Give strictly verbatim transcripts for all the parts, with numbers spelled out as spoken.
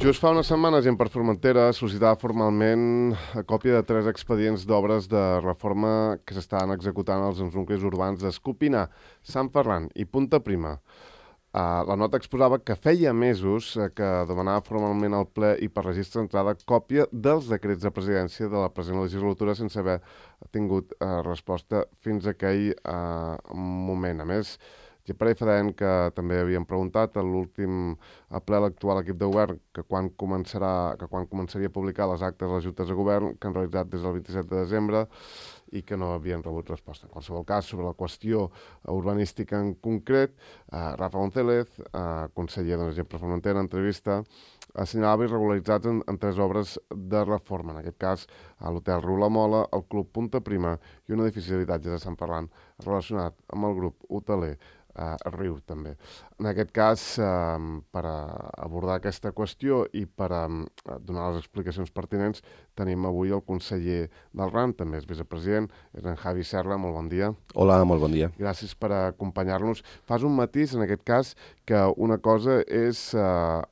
Just fa unes setmanes, Gent per Formentera sol·licitava formalment a còpia de tres expedients d'obres de reforma que s'estan executant als nuclis urbans d'Escopinar, Sant Ferran i Punta Prima. Uh, la nota exposava que feia mesos uh, que demanava formalment al ple i per registre d'entrada còpia dels decrets de presidència de la present legislatura sense haver tingut uh, resposta fins a aquell uh, moment. A més, Gepara i Fadaen, que també havien preguntat a l'últim ple l'actual equip de govern que quan, començarà, que quan començaria a publicar les actes de les juntes de govern que han realitzat des del vint-i-set de desembre i que no havien rebut resposta. En qualsevol cas, sobre la qüestió urbanística en concret, eh, Rafa González, eh, conseller de Gent per Formentera, en entrevista, assenyalava irregularitzats en, en tres obres de reforma, en aquest cas a l'hotel Riu La Mola, el Club Punta Prima i un edifici d'habitatges de Sant Ferran relacionat amb el grup hoteler Uh, Riu, també. En aquest cas, uh, per a abordar aquesta qüestió i per a uh, donar les explicacions pertinents, tenim avui el conseller del R A M, també és vicepresident, és en Javi Serra. Molt bon dia. Hola, molt bon dia. Gràcies per acompanyar-nos. Fas un matís, en aquest cas, que una cosa és uh,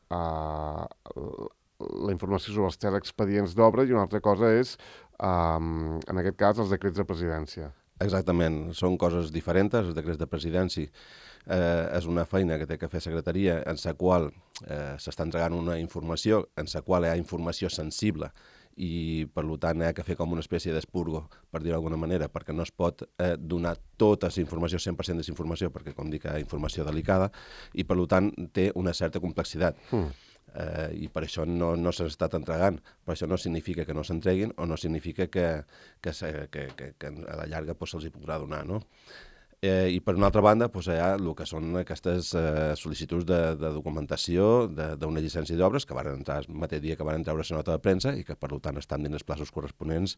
uh, la informació sobre els tres expedients d'obra i una altra cosa és, uh, en aquest cas, els decrets de presidència. Exactament, són coses diferents. Els decrets de presidència eh, és una feina que té que fer secretaria en la qual eh, s'està entregant una informació, en la qual hi ha informació sensible i per tant hi ha que fer com una espècie d'espurgo, per dir-ho d'alguna manera, perquè no es pot eh, donar tota la informació, cent per cent de la informació, perquè com dic, hi ha informació delicada i per tant té una certa complexitat. Mm. Uh, i per això no, no s'ha estat entregant, però això no significa que no s'entreguin o no significa que, que, que, que, que a la llarga pues, se'ls hi podrà donar, no? Eh, I per una altra banda pues, hi ha el que són aquestes eh, sol·licituds de, de documentació d'una llicència d'obres que van entrar el mateix dia que van treure la nota de premsa i que per tant estan dins els plaços corresponents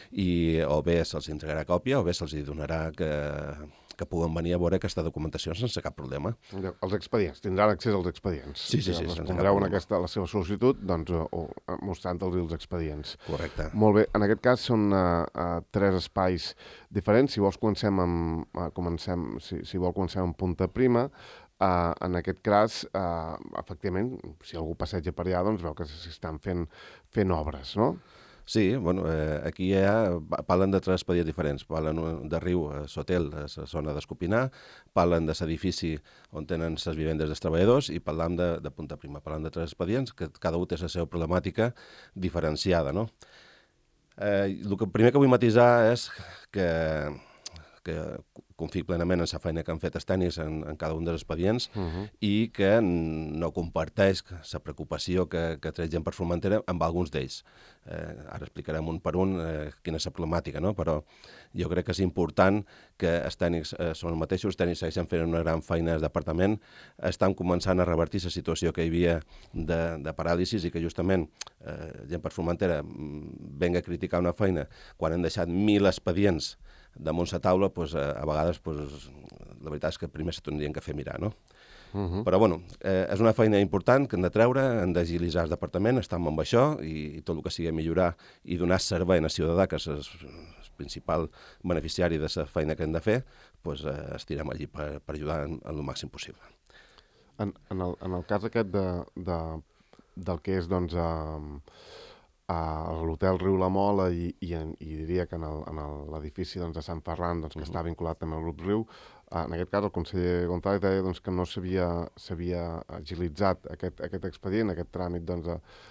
i o bé se'ls entregarà còpia o bé se'ls donarà que que puguen venir a veure aquesta documentació sense cap problema. Els expedients, tindran accés als expedients. Sí, sí, sí. Respondreu en aquesta, la seva sol·licitud doncs, o, o mostrant-los els expedients. Correcte. Molt bé. En aquest cas són uh, uh, tres espais diferents. Si vols comencem amb, uh, comencem, si, si vol comencem amb Punta Prima. Uh, en aquest cas, uh, efectivament, si algú passeja per allà, doncs veu que s'estan fent, fent obres, no? Sí, bueno, eh, aquí ja parlen de tres expedients diferents. Parlen de Riu, a l'hotel, a la zona d'Escopinar, parlen de l'edifici on tenen les vivendes dels treballadors i parlam de, de Punta Prima. Parlen de tres expedients que cada un té la seva problemàtica diferenciada, no? Eh, el que primer que vull matisar és que, que confio plenament en la feina que han fet els tècnics en, en cada un dels expedients uh -huh. i que no comparteix la preocupació que, que té Gent per Formentera amb alguns d'ells. Eh, ara explicarem un per un eh, quina és la problemàtica, no? Però jo crec que és important que els tècnics eh, són els mateixos, els tècnics segueixen fent una gran feina al departament, estan començant a revertir la situació que hi havia de, de paràlisis i que justament eh, Gent per Formentera venga a criticar una feina quan han deixat mil expedients damunt la taula, pues, a vegades pues, la veritat és que primer se tindrien que fer mirar, no? Uh-huh. Però bueno, eh, és una feina important que hem de treure, hem d'agilitzar el departament, estem amb això i, i tot el que sigui millorar i donar servei al ciutadà, que és el, el principal beneficiari de la feina que hem de fer, pues, eh, estirem allí per, per ajudar en, en el màxim possible. En, en, el, en el cas aquest de, de, del que és, doncs, eh, a l'hotel Riu La Mola i, i, en, i diria que en l'edifici doncs, de Sant Ferran, doncs, que uh-huh. està vinculat també al grup Riu, en aquest cas el conseller González deia doncs, que no s'havia agilitzat aquest, aquest expedient, aquest tràmit doncs,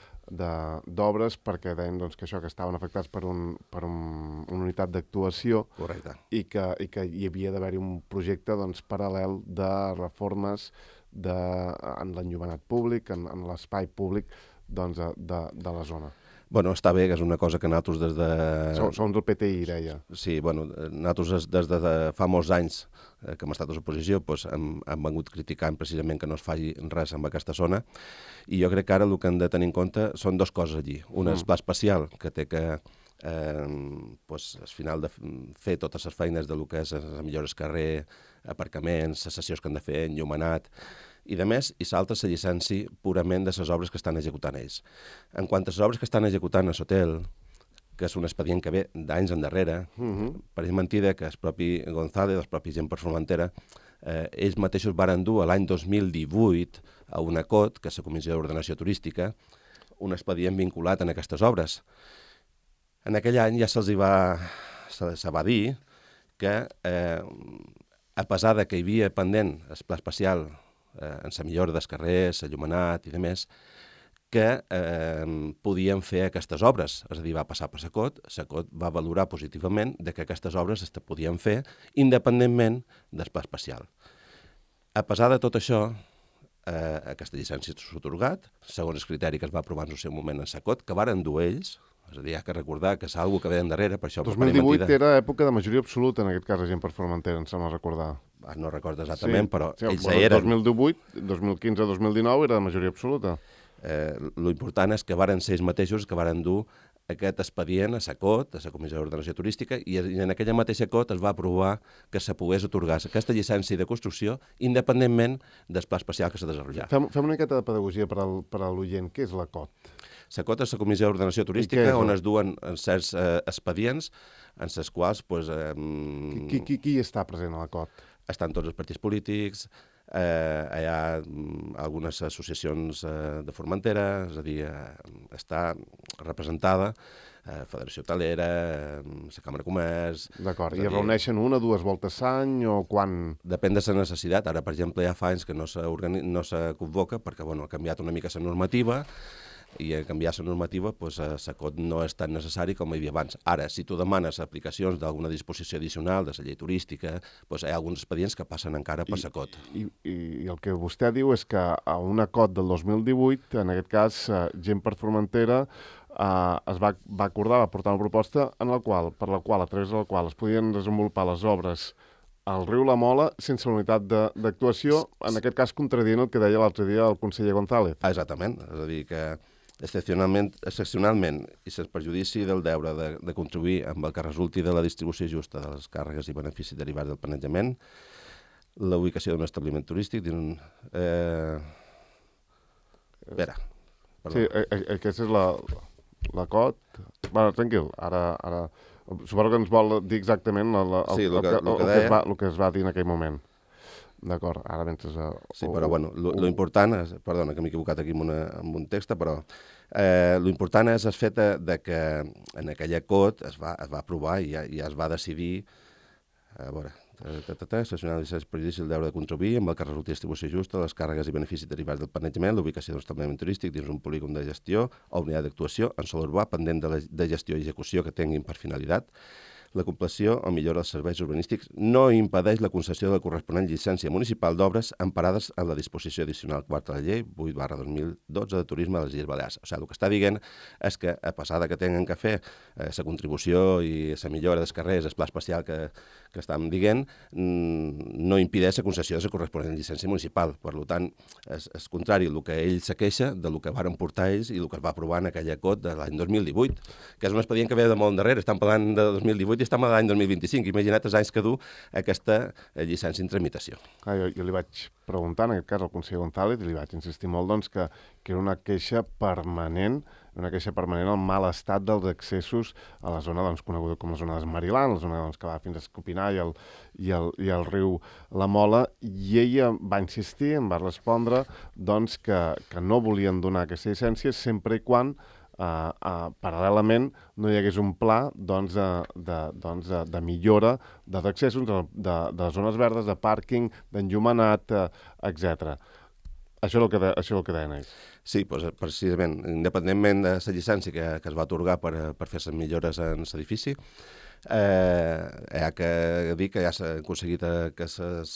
d'obres, perquè deien doncs, que això que estaven afectats per, un, per un, una unitat d'actuació i que, i que hi havia d'haver-hi un projecte doncs, paral·lel de reformes de, en l'enllumenat públic, en, en l'espai públic doncs, de, de, de la zona. Bueno, està bé, que és una cosa que nosaltres des de... Som, som del P T I, deia. Sí, bueno, nosaltres des de, de fa molts anys eh, que hem estat a l'oposició doncs hem, hem vengut criticant precisament que no es faci res amb aquesta zona i jo crec que ara el que hem de tenir en compte són dues coses allí. Una mm. és el pla especial, que té que eh, doncs, al final de fer totes les feines de lo que és les millores carrer, aparcaments, les sessions que han de fer, enllumenat, i de més, i s'altra la llicència purament de les obres que estan executant ells. En quant a les obres que estan executant a l'hotel, que és un expedient que ve d'anys endarrere, uh-huh. pareix mentida que el propi González, el propi Gent per Formentera, eh, ells mateixos varen dur l'any dos mil divuit a un acord, que és la Comissió d'Ordenació Turística, un expedient vinculat en aquestes obres. En aquell any ja se'ls va, se, se va dir que, eh, a pesar de que hi havia pendent el pla especial eh, en la millora dels carrers, l'allumenat i demés, que eh, podien fer aquestes obres. És a dir, va passar per Sacot, Sacot va valorar positivament de que aquestes obres es podien fer independentment del pla especial. A pesar de tot això, eh, aquesta llicència s'ha atorgat, segons el criteri que es va aprovar en el seu moment en Sacot, que varen dur ells. És a dir, hi ha que recordar que és una cosa que ve d'endarrere, per això... dos mil divuit era època de majoria absoluta, en aquest cas, a gent per Formentera, em sembla recordar. Ah, no recordo exactament, sí, però sí, ells bueno, eren... dos mil divuit, dos mil quinze, dos mil dinou era de majoria absoluta. Eh, lo important és que varen ser ells mateixos que varen dur aquest expedient a Sacot, a la Comissió d'Ordenació Turística, i en aquella mateixa cot es va aprovar que se pogués atorgar aquesta llicència de construcció independentment del pla especial que s'ha desenvolupat. Fem, fem una miqueta de pedagogia per al, per a l'oient. Què és la cot? La cot és la Comissió d'Ordenació Turística, on es duen certs eh, expedients en els quals... Pues, eh, qui, qui, qui està present a la cot? Estan tots els partits polítics, eh, hi ha algunes associacions eh, de Formentera, és a dir, eh, està representada eh, Federació Hotelera, eh, la Càmera de Comerç... D'acord, i es reuneixen una, dues voltes l'any o quan? Depèn de la necessitat. Ara, per exemple, hi ha fa anys que no se, no se convoca perquè bueno, ha canviat una mica la normativa, i en canviar la normativa, doncs, la cot no és tan necessari com hi havia abans. Ara, si tu demanes aplicacions d'alguna disposició addicional de la llei turística, doncs hi ha alguns expedients que passen encara per la cot. I, i, I el que vostè diu és que a una cot del dos mil divuit, en aquest cas, Gent per Formentera, eh, es va, va acordar, va portar una proposta en la qual, per la qual, a través de la qual es podien desenvolupar les obres al riu La Mola sense la unitat d'actuació, en aquest cas contradient el que deia l'altre dia el conseller González. Ah, exactament, és a dir que excepcionalment, excepcionalment i sense perjudici del deure de, de contribuir amb el que resulti de la distribució justa de les càrregues i beneficis derivats del planejament, la ubicació d'un establiment turístic dins un... Eh... Espera, perdó. Sí, aquesta és la, la cot. Bueno, tranquil, ara, ara... Suposo que ens vol dir exactament la, la, el, sí, el, el, que, el, el, que deia... que es va, el que es va dir en aquell moment. D'acord, ara mentre... Uh, sí, però bueno, lo important és... Perdona, que m'he equivocat aquí amb, una, amb un text, però eh, lo important és el fet de, de que en aquella cot es va, es va aprovar i ja, ja es va decidir... A veure... Estacionar el prejudici el deure de contribuir amb el que resulti distribució justa de les càrregues i beneficis derivats del planejament, l'ubicació d'un establiment turístic dins un polígon de gestió o unitat d'actuació en sòl urbà pendent de, la, de gestió i execució que tinguin per finalitat. La compleció o millora dels serveis urbanístics no impedeix la concessió de la corresponent llicència municipal d'obres emparades en la disposició addicional quarta de la llei vuit barra dos mil dotze de turisme de les Illes Balears. O sigui, el que està dient és que, a pesar de que tenen que fer la eh, contribució i la millora dels carrers, el pla especial que, que estàvem dient, no impedeix la concessió de la corresponent llicència municipal. Per tant, és, és contrari el que ell se queixa del que varen portar ells i el que es va aprovar en aquella cot de l'any dos mil divuit, que és un expedient que ve de molt endarrere. Estan parlant de dos mil divuit i estem a l'any dos mil vint-i-cinc. Imagina't els anys que du aquesta llicència en tramitació. Ah, jo, jo li vaig preguntar, en aquest cas, al conseller González, i li vaig insistir molt doncs, que, que era una queixa permanent, una queixa permanent al mal estat dels accessos a la zona doncs, coneguda com la zona d'Esmarilant, la zona doncs, que va fins a Escopinar i el, i, el, i el riu La Mola, i ella va insistir, em va respondre doncs, que, que no volien donar aquesta llicència sempre i quan Uh, uh, paral·lelament no hi hagués un pla doncs, de, de, doncs, de, de millora dels accessos, de, de, de zones verdes, de pàrquing, d'enllumenat, uh, etcètera. Això és el que, de, això és el que deien ells. Sí, doncs, precisament, independentment de la llicència que, que es va atorgar per, per fer les millores en l'edifici, Eh, hi ha que dir que ja s'ha aconseguit que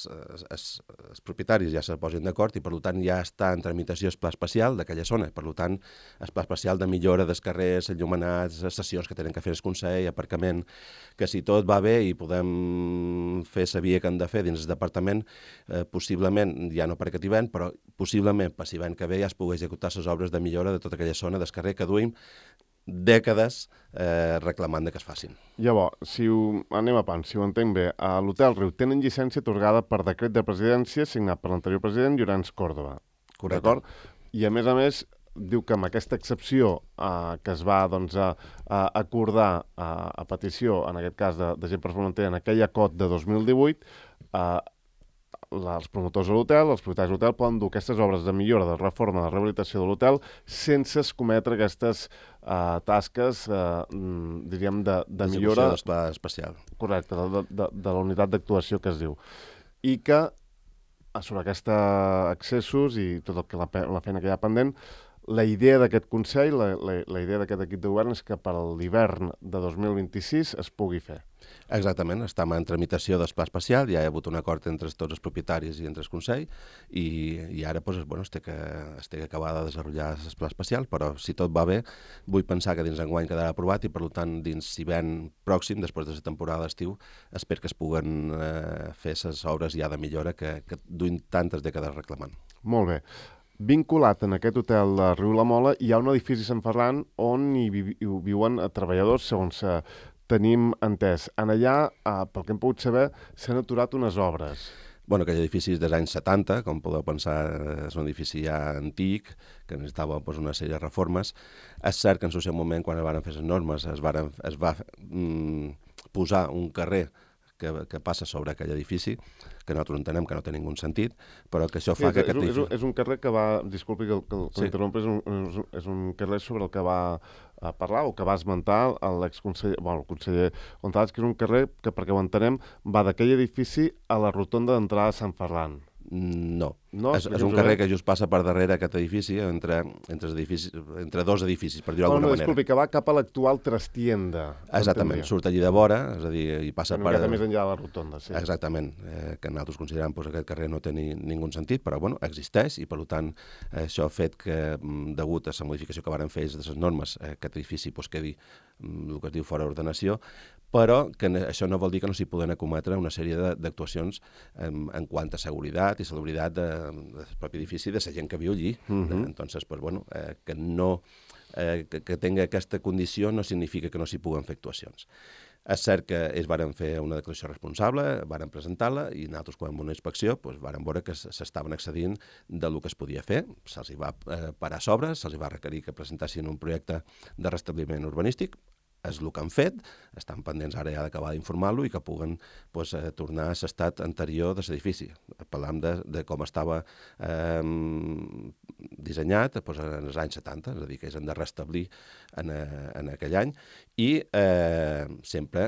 els propietaris ja se posin d'acord i per tant ja està en tramitació el pla especial d'aquella zona. Per tant, el pla especial de millora dels carrers, enllumenats, les sessions que tenen que fer el Consell, aparcament, que si tot va bé i podem fer la via que hem de fer dins el departament, eh, possiblement, ja no per aquest hivern, però possiblement per l'hivern que ve ja es pugui executar les obres de millora de tota aquella zona del carrer que duim dècades eh, reclamant que es facin. Llavors, si ho, anem a pan, si ho entenc bé, a l'Hotel Riu tenen llicència atorgada per decret de presidència signat per l'anterior president Llorenç Còrdova. Correcte. I a més a més, diu que amb aquesta excepció eh, que es va doncs, a, a acordar a, a petició, en aquest cas de, de Gent per Formentera, en aquella cot de dos mil divuit, eh, la, els promotors de l'hotel, els propietaris de l'hotel, poden dur aquestes obres de millora, de reforma, de rehabilitació de l'hotel sense escometre aquestes uh, tasques, uh, diríem, de, de millora... D'esplà especial. Correcte, de, de, de la unitat d'actuació que es diu. I que, sobre aquests accessos i tot el que la, la feina que hi ha pendent, la idea d'aquest Consell, la, la, la idea d'aquest equip de govern és que per l'hivern de dos mil vint-i-sis es pugui fer. Exactament, estem en tramitació del pla especial, ja hi ha hagut un acord entre tots els propietaris i entre el Consell, i, i ara pues, bueno, es té que, es té que acabar de desenvolupar el pla especial, però si tot va bé, vull pensar que dins d'enguany quedarà aprovat i per tant dins l'hivern pròxim, després de la temporada d'estiu, espero que es puguen eh, fer les obres ja de millora que, que duim tantes dècades reclamant. Molt bé. Vinculat en aquest hotel de Riu la Mola hi ha un edifici Sant Ferran on hi, vi hi viuen treballadors, segons eh, tenim entès. En allà, eh, pel que hem pogut saber, s'han aturat unes obres. Bueno, aquell edifici és dels anys setanta, com podeu pensar, és un edifici ja antic, que necessitava pues, una sèrie de reformes. És cert que en el seu moment, quan es van fer les normes, es, varen, es va mm, posar un carrer que, que passa sobre aquell edifici, que nosaltres entenem que no té ningú sentit, però que això fa sí, que és, aquest... És un, és un carrer que va... Disculpi que, que, que sí. L'interrompi, és, un, és un carrer sobre el que va a parlar o que va esmentar l'exconseller, bueno, el conseller González, que és un carrer que, perquè ho entenem, va d'aquell edifici a la rotonda d'entrada de Sant Ferran. No. no és, és un carrer que just passa per darrere aquest edifici, entre, entre, edificis, entre dos edificis, per dir-ho d'alguna no, no, manera. Disculpi, que va cap a l'actual Trastienda. Exactament, surt allí de vora, és a dir, i passa una per... miqueta més enllà de la rotonda, sí. Exactament, eh, que nosaltres considerem pues, que aquest carrer no té ni, ningú sentit, però bueno, existeix, i per tant això ha fet que, degut a la modificació que varen fer de les normes, eh, aquest edifici pues, quedi el que es diu fora d'ordenació, però que això no vol dir que no s'hi poden acometre una sèrie d'actuacions en, en quant a seguretat i salubritat de, del propi edifici, de la gent que viu allí. Uh -huh. Entonces, pues, bueno, eh, que, no, eh, que, que tingui aquesta condició no significa que no s'hi puguen fer actuacions. És cert que ells varen fer una declaració responsable, varen presentar-la, i nosaltres, quan vam una inspecció, doncs, varen veure que s'estaven excedint del que es podia fer. Se'ls va eh, parar sobres, se'ls va requerir que presentessin un projecte de restabliment urbanístic. És el que han fet, estan pendents ara ja d'acabar d'informar-lo i que puguen pues, eh, tornar a l'estat anterior de l'edifici. Parlam de, de com estava eh, dissenyat pues, en els anys setanta, és a dir, que ells han de restablir en, en aquell any, i eh, sempre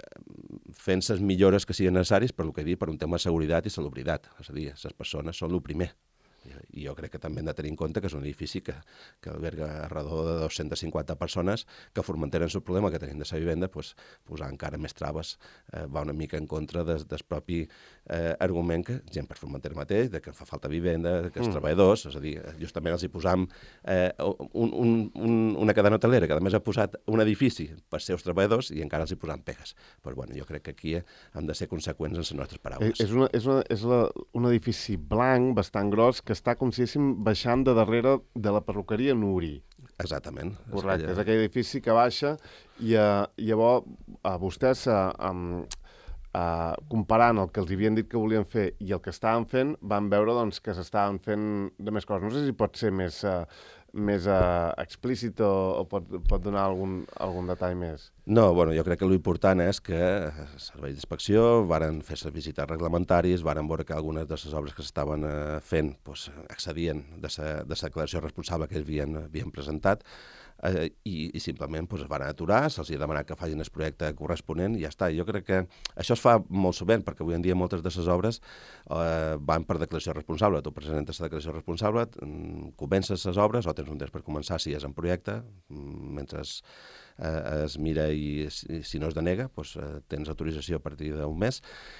fent les millores que siguin necessàries per, el que he dit, per un tema de seguretat i salubritat. És a dir, les persones són el primer. I jo crec que també hem de tenir en compte que és un edifici que, que alberga a redor de dos-centes cinquanta persones que formenteren el problema que tenim de la vivenda, pues, posar encara més traves eh, va una mica en contra del, del propi eh, argument que gent per Formentera mateix, de que fa falta vivenda, que els mm. treballadors, és a dir, justament els hi posam eh, un, un, un, una cadena hotelera que a més ha posat un edifici per als seus treballadors i encara els hi posam pegues. Però bueno, jo crec que aquí hem de ser conseqüents en les nostres paraules. És, una, és, una, és la, un edifici blanc bastant gros que està, com si diguéssim, baixant de darrere de la perruqueria Nuri. Exactament. Correcte, és, és aquell edifici que baixa i uh, llavors uh, vostès, uh, um, uh, comparant el que els havien dit que volien fer i el que estaven fent, van veure doncs, que s'estaven fent de més coses. No sé si pot ser més, uh, més uh, explícit o, o pot, pot donar algun, algun detall més. No, bueno, jo crec que l'important és que els serveis d'inspecció varen fer les visites reglamentaris, varen veure que algunes de les obres que s'estaven eh, fent pues, accedien de la declaració responsable que ells havien, havien presentat eh, i, i simplement pues, es van aturar, se'ls ha demanat que facin el projecte corresponent i ja està. Jo crec que això es fa molt sovint, perquè avui en dia moltes de les obres eh, van per declaració responsable. Tu presentes la declaració responsable, comences les obres o tens un temps per començar si és en projecte, mentre es, eh, es mira i si, si no es denega, doncs, eh, tens autorització a partir d'un mes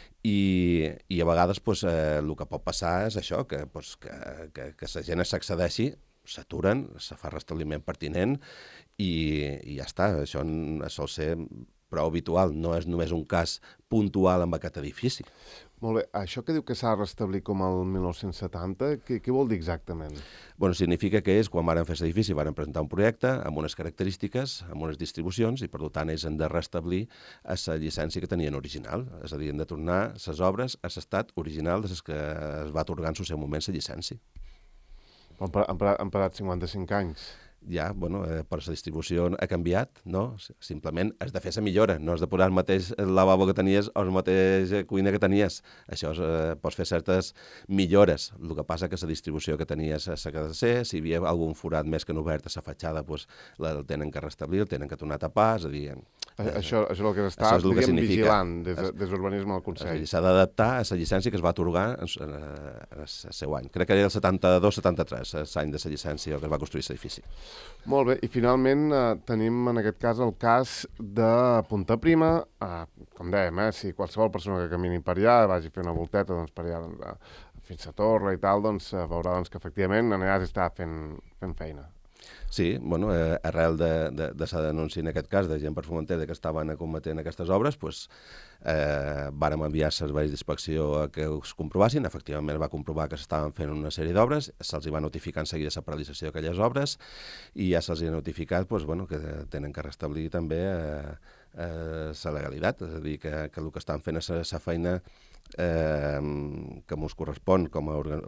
i, i a vegades doncs, eh, el que pot passar és això, que, doncs, que, que, que la gent s'accedeixi, s'aturen, se fa restabliment pertinent i, i ja està. Això sol ser prou habitual, no és només un cas puntual amb aquest edifici. Molt bé. Això que diu que s'ha de restablir com el mil nou-cents setanta, què, què vol dir exactament? Bueno, significa que ells, quan van fer l'edifici, van presentar un projecte amb unes característiques, amb unes distribucions, i per tant ells han de restablir a la llicència que tenien original. És a dir, han de tornar les obres a l'estat original de les que es va atorgar en el seu moment la llicència. Han parat cinquanta-cinc anys. ja, bueno, eh, per la distribució ha canviat, no? Simplement has de fer la millora, no has de posar el mateix lavabo que tenies o la mateixa cuina que tenies. Això és, eh, pots fer certes millores. El que passa que la distribució que tenies s'ha de ser, si hi havia algun forat més que no obert a la fatxada, doncs el tenen que restablir, el tenen que tornar a tapar, és a dir... Eh, això, això és el que està, és el que significa. Vigilant des, de, des d'Urbanisme al Consell. S'ha d'adaptar a la llicència que es va atorgar en, en, en el seu any. Crec que era el setanta-dos setanta-tres, l'any de la llicència que es va construir l'edifici. Molt bé, i finalment eh, tenim en aquest cas el cas de Punta Prima. Eh, com dèiem, eh, si qualsevol persona que camini per allà, vagi a fer una volteta doncs, per allà doncs, fins a Torre i tal, doncs eh, veurà doncs, que efectivament en allà s'està fent, fent feina. Sí, bueno, eh, arrel de, de, de la denúncia en aquest cas de gent per Formentera que estaven acometent aquestes obres, pues, eh, vàrem enviar serveis d'inspecció a que us comprovassin. Efectivament va comprovar que s'estaven fent una sèrie d'obres, se'ls va notificar en seguida la paralització d'aquelles obres i ja se'ls ha notificat pues, bueno, que tenen que restablir també eh, eh, la legalitat, és a dir, que, que el que estan fent és la feina eh, que ens correspon com a organ...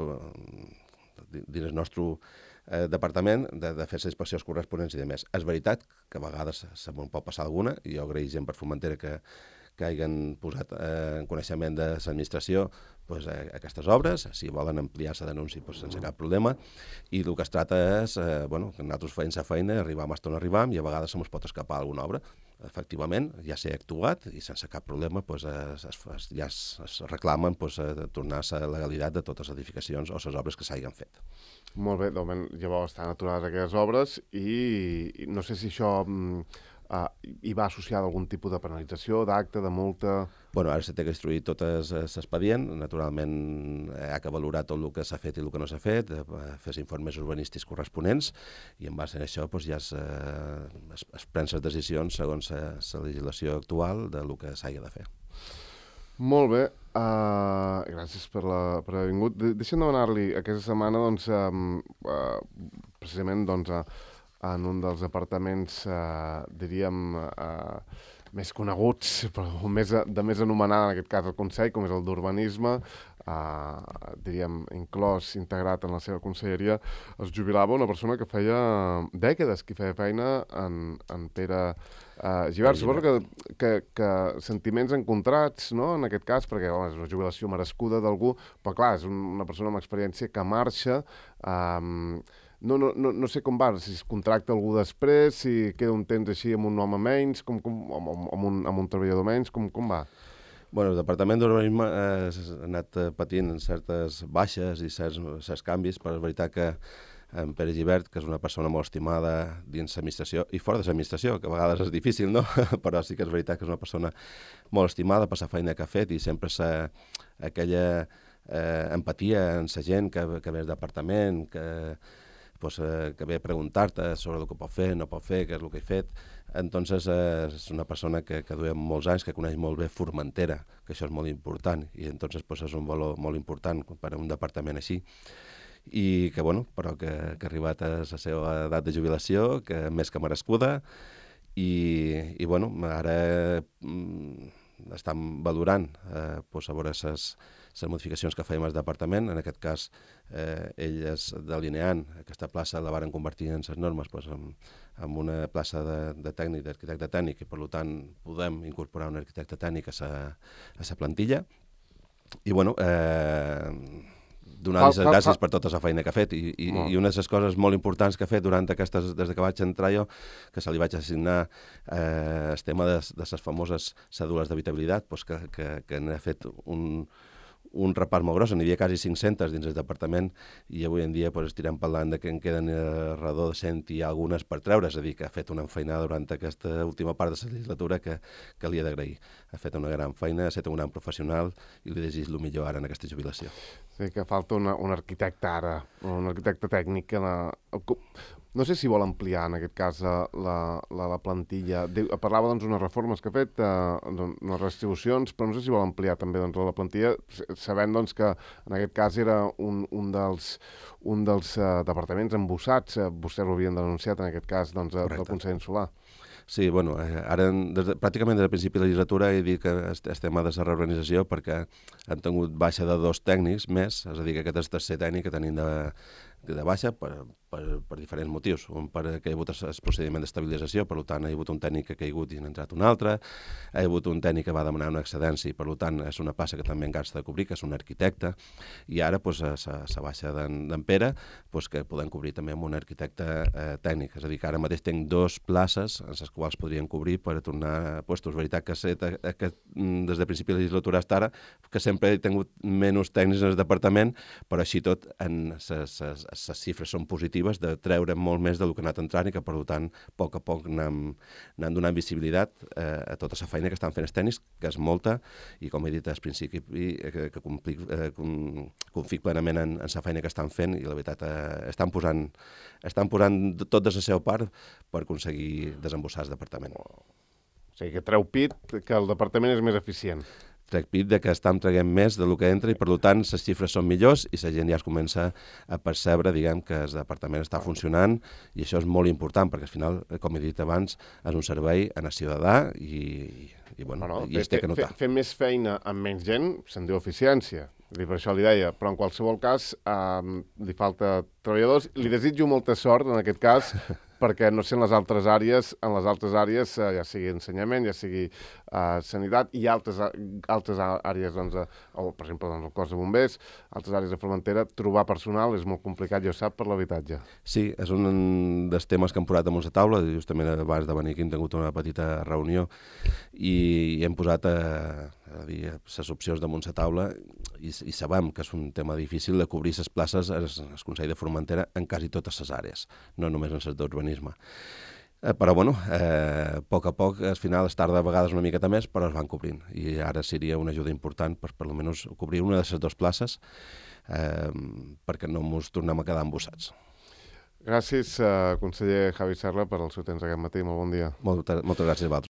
dins el nostre eh, departament de, de fer les inspeccions corresponents i de més. És veritat que a vegades se me'n pot passar alguna, i jo agraïs gent per Formentera que, que hagin posat eh, en coneixement de l'administració pues, eh, aquestes obres, si volen ampliar la denúncia pues, sense cap problema, i el que es tracta és eh, bueno, que nosaltres feim la feina, arribam a on arribam, i a vegades se mos pot escapar alguna obra. Efectivament, ja s'ha actuat i sense cap problema pues, es, es, ja es, es reclamen pues, tornar a la legalitat de totes les edificacions o les obres que s'hagin fet. Molt bé, de moment llavors estan aturades aquelles obres i, i no sé si això mm, uh, hi va associada algun tipus de penalització, d'acte, de multa... Bueno, ara s'ha de construir tot l'expedient, naturalment hi ha que valorar tot el que s'ha fet i el que no s'ha fet, fer els informes urbanístics corresponents i en base a això doncs, ja es, es, es prenen les decisions segons la legislació actual del que s'hagi de fer. Molt bé, uh, gràcies per, la, per haver vingut. De Deixa'm demanar-li, aquesta setmana, doncs, um, uh, precisament, doncs, uh, en un dels apartaments, uh, diríem, uh, més coneguts, però més, de més anomenada, en aquest cas, el Consell, com és el d'Urbanisme, uh, diríem, inclòs, integrat en la seva conselleria, es jubilava una persona que feia dècades que feia feina en, en Pere uh, Gibert. Suposo que, que, que sentiments encontrats, no?, en aquest cas, perquè home, és una jubilació merescuda d'algú, però clar, és un, una persona amb experiència que marxa. Um, No, no, no, no sé com va, si es contracta algú després, si queda un temps així amb un home menys, com, com, amb, amb, un, amb un treballador menys, com, com va? Bueno, el Departament d'Urbanisme eh, ha anat patint certes baixes i certs, certs canvis, però és veritat que en Pere Gibert, que és una persona molt estimada dins l'administració i fora de l'administració, que a vegades és difícil, no? Però sí que és veritat que és una persona molt estimada per la feina que ha fet i sempre s'ha aquella eh, empatia en la gent que, que ve al departament, que Pues, eh, que ve a preguntar-te sobre el que pot fer, no pot fer, què és el que he fet. Entonces, eh, és una persona que, que duia molts anys, que coneix molt bé Formentera, que això és molt important, i entonces pues, és un valor molt important per a un departament així. I que, bueno, però que, que ha arribat a la seva edat de jubilació, que més que merescuda, i, i bueno, ara mm, estan valorant eh, pues, a veure les les modificacions que fèiem al departament. En aquest cas, eh, elles delineant aquesta plaça la varen convertir en les normes pues, en, en una plaça de, de tècnic, d'arquitecte tècnic, i per tant podem incorporar un arquitecte tècnic a la plantilla. I bueno, eh, donar-li les gràcies per tota la feina que ha fet. I, i, i una de les coses molt importants que ha fet durant aquestes, des que vaig entrar jo, que se li vaig assignar eh, el tema de, de les famoses cèdules d'habitabilitat, pues, que, que, que n'ha fet un un repart molt gros, n'hi havia quasi cinc-centes dins el departament i avui en dia pues, estirem parlant de que en queden alrededor de cent i algunes per treure, és a dir, que ha fet una feinada durant aquesta última part de la legislatura que, que li he d'agrair. Ha fet una gran feina, ha estat un gran professional i li desitjo el millor ara en aquesta jubilació. Sí, que falta una, un arquitecte ara, un arquitecte tècnic que la... No sé si vol ampliar, en aquest cas, la, la, la plantilla. Parlava doncs, d'unes reformes que ha fet, uh, unes restribucions, però no sé si vol ampliar també doncs, la plantilla, sabent doncs, que en aquest cas era un, un dels, un dels uh, departaments embossats. Uh, vostès ho havien denunciat, en aquest cas, doncs, del Consell Insular. Sí, bueno, eh, ara des de, pràcticament des del principi de la legislatura he dit que estem a de la reorganització perquè han tingut baixa de dos tècnics més, és a dir, que aquest és el tercer tècnic que tenim de, de baixa per, per, per diferents motius. Un perquè hi ha hagut el procediment d'estabilització, per tant, hi ha hagut un tècnic que ha caigut i n'ha entrat un altre, hi ha hagut un tècnic que va demanar una excedència i, per tant, és una plaça que també encara s'ha de cobrir, que és un arquitecte, i ara, doncs, a la baixa d'en Pere, doncs, que podem cobrir també amb un arquitecte eh, tècnic. És a dir, que ara mateix tinc dos places en les quals podrien cobrir per tornar a puestos. És veritat que, sé, que des de principi de legislatura fins ara, que sempre he tingut menys tècnics en el departament, però així tot, les xifres són positives de treure molt més del que ha anat entrant i que, per tant, a poc a poc anem, anem donant visibilitat eh, a tota la feina que estan fent els tècnics, que és molta, i com he dit al principi, que, que complic, eh, confic plenament en, en la feina que estan fent, i la veritat, eh, estan posant, estan posant tot de la seva part per aconseguir desembossar el departament. O sigui, que treu pit que el departament és més eficient. Trec pit de que estem traguent més del que entra i, per tant, les xifres són millors i la gent ja es comença a percebre, diguem, que el departament està funcionant, i això és molt important, perquè al final, com he dit abans, és un servei a la ciutadà i, i, bueno, bueno, i es té que notar. Fer, fer més feina amb menys gent se'n diu eficiència. Per això li deia, però en qualsevol cas eh, li falta treballadors. Li desitjo molta sort en aquest cas, perquè no sé en les altres àrees, en les altres àrees, eh, ja sigui ensenyament, ja sigui eh, sanitat, i altres, altres àrees, doncs, eh, o, per exemple, doncs, el cos de bombers, altres àrees de Formentera, trobar personal és molt complicat, ja ho sap, per l'habitatge. Sí, és un dels temes que hem posat damunt la taula. Justament abans de venir aquí hem tingut una petita reunió i hem posat a, a dir, les opcions damunt la taula, i, i sabem que és un tema difícil de cobrir les places al Consell de Formentera en quasi totes les àrees, no només en les d'urbanisme. Eh, però, bueno, eh, a poc a poc, al final es tarda a vegades una miqueta més, però es van cobrint. I ara seria una ajuda important per, per almenys, cobrir una de les dues places eh, perquè no ens tornem a quedar embossats. Gràcies, eh, conseller Javi Serra, per el seu temps aquest matí. Molt bon dia. Moltes, moltes gràcies a vosaltres.